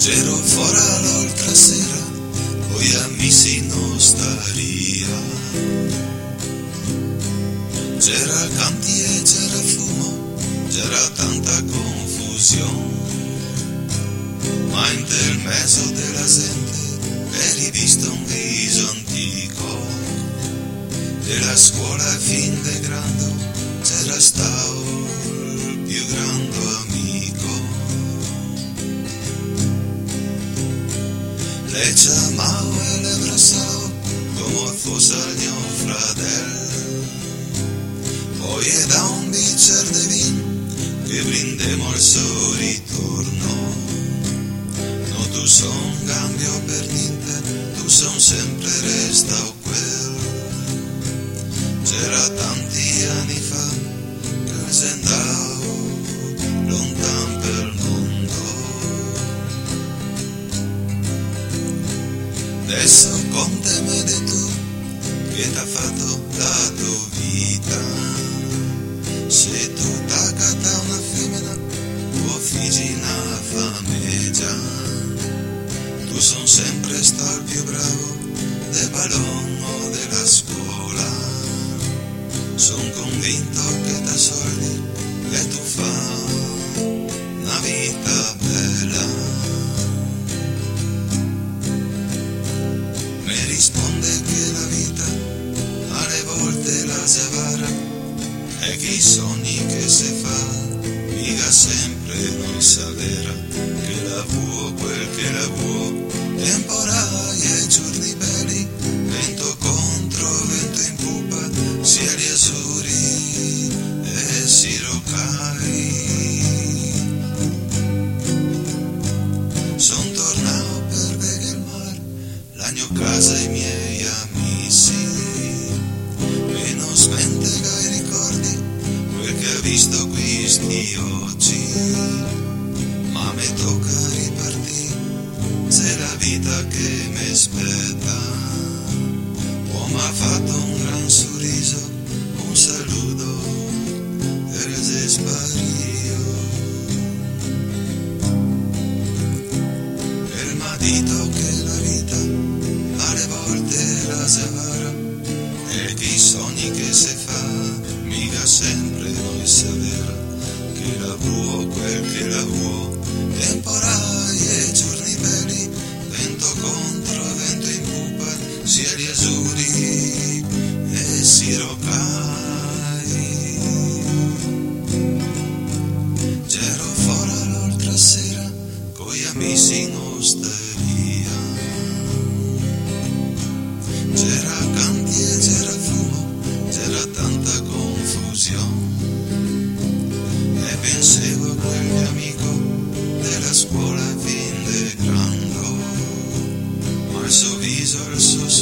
C'ero fuori l'altra sera, coi amici in osteria. C'era canti e c'era fumo, c'era tanta confusione, ma in del mezzo della gente eri visto un viso antico. Della scuola fin de grande c'era stato il più grande amico. Le chiamavo e le abbracciavo come fosse il mio fratello. Poi è da un bicchiere di vino che brindemo al suo ritorno. No, tu son cambio per niente, tu son sempre restato quello. C'era tanti anni fa che se andavo lontano per il mondo. Adesso contami di tu che t'ha fatto la tua vita. Se tu t'accata una femmina o figli una famiglia, tu son sempre stato il più bravo del ballone della scuola. Son convinto che da soldi e tu fa una vita bella. Mi risponde che la vita alle volte la zavara e che i sogni che si fa mica sempre non s'avvera. Che la vuoi quel che la vuoi, temporali e giorni belli, vento contro vento in pupa, cieli azzurri e sirocai. Son tornato per vedere il mare, la mia casa e i miei amici. Meno spente che i ricordi quel che ho visto questi oggi. Ma mi tocca ripartire, c'è la vita che mi aspetta. Oh, m'ha fatto un gran sorriso, un saluto e se spario. E m'ha detto che la vita alle volte la zavara e che i sogni che si fa mica sempre noi s'avvera. Che la vuoi quel che la vuoi, temporali e giorni belli, vento contro vento in pupa, cieli azzurri e sirocai. C'ero fuori l'altra sera coi amici in osteria. C'era canti e c'era fumo, c'era tanta confusione. E pensavo a quel mio amico della scuola fin de grande, ma il suo viso, il suo